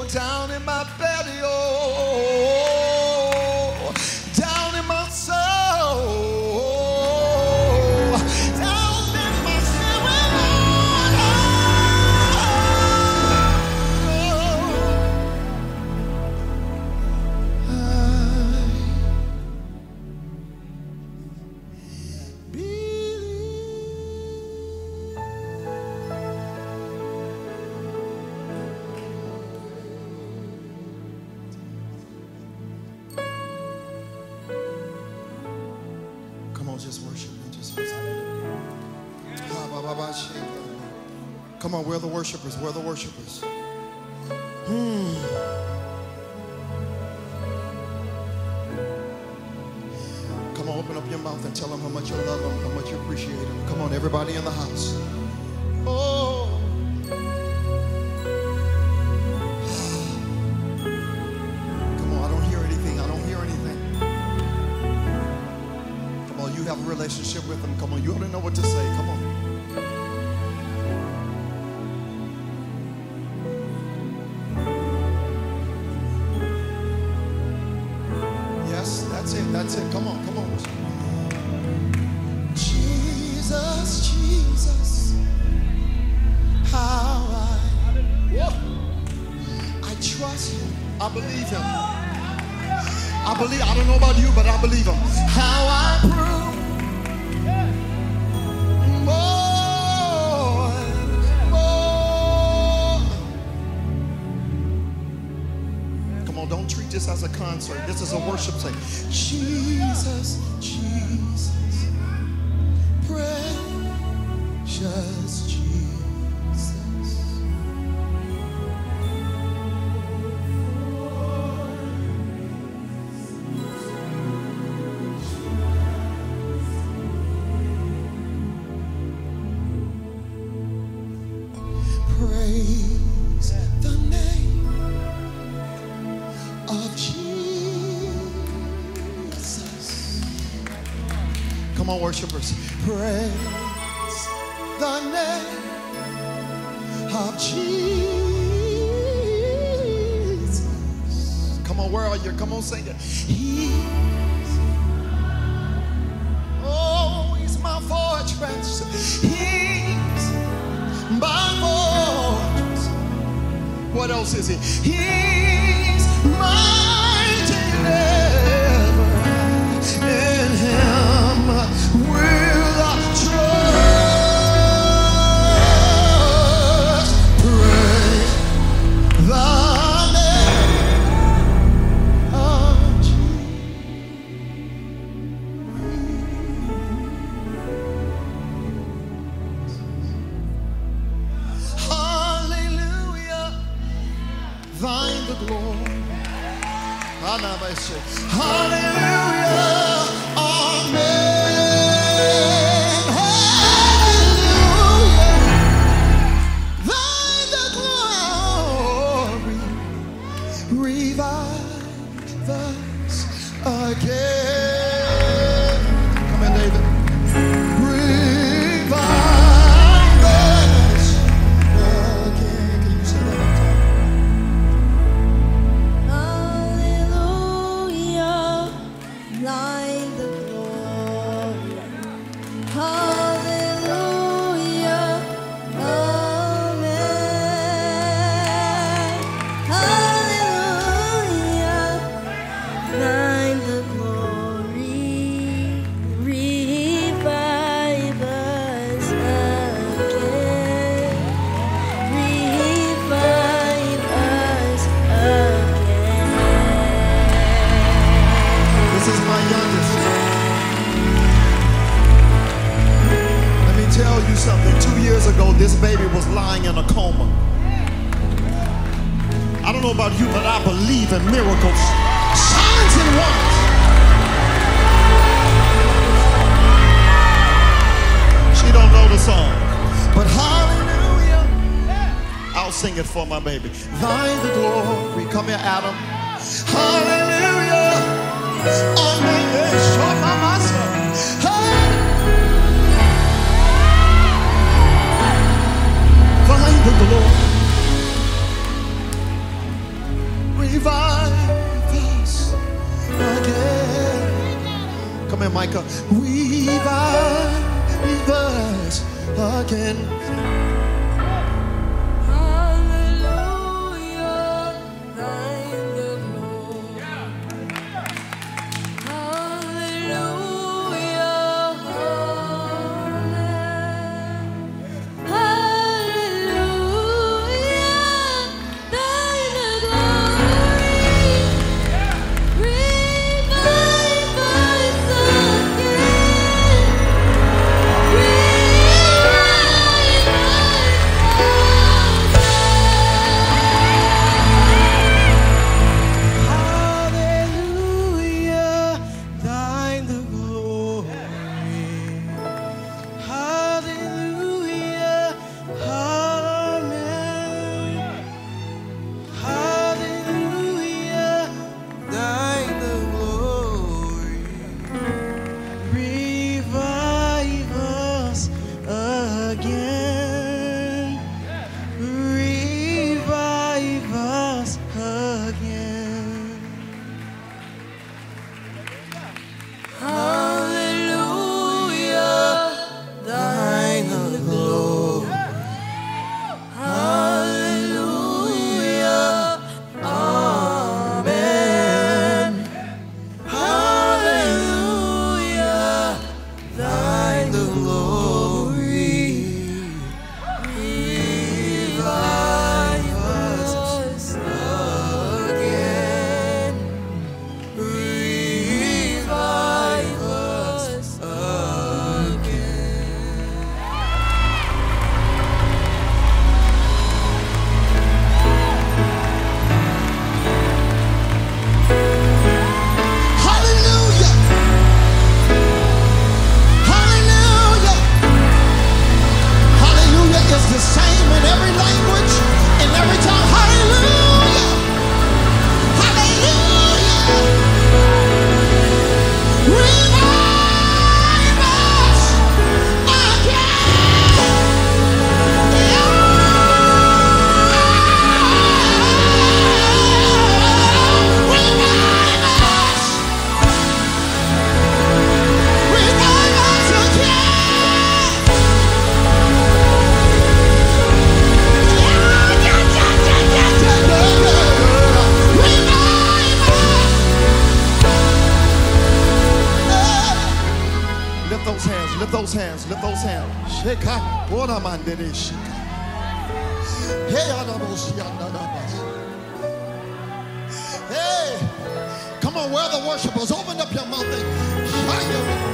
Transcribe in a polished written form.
down in my belly, oh, down in my soul, down in my spirit, just worship me, just worship. Come on, where are the worshipers? Where are the worshipers? Come on, open up your mouth and tell them how much you love them, how much you appreciate them. Come on, everybody in the house. Oh. Come on, I don't hear anything. I don't hear anything. You have a relationship with them. Come on, you ought to know what to say. Come on. Yes, that's it. That's it. Come on, come on. Jesus, Jesus, how I trust him. I believe him. I believe. I don't know about you, but I believe him. How I prove. Don't treat this as a concert. This is a worship sing. Jesus, Jesus, precious Jesus. Praise the name of Jesus. Come on, worshipers. Praise the name of Jesus. Come on, where are you? Come on, sing it. He's my fortress. He's my fortress. What else is he? He's my deliverer. In him will I trust. Praise the name of Jesus. Hallelujah. Thine the glory. Hallelujah. Amen. Hallelujah. Thine the glory. Revive us again. Come in, David. Revive us again. Can you say that? Thine the glory. Hallelujah. Amen. Hallelujah. Thine the glory. Revive us again. Revive us again. This is my youngest. Let me tell you something. 2 years ago, this baby was lying in a coma. I don't know about you, but I believe in miracles, signs and wonders. She don't know the song, but hallelujah, I'll sing it for my baby. Thine the glory. Come here, Adam. Hallelujah. Find the glory. revive us again. Come here, Micah. Revive us again. Lift those hands. Lift those hands. Hey, come on, where are the worshipers? Open up your mouth.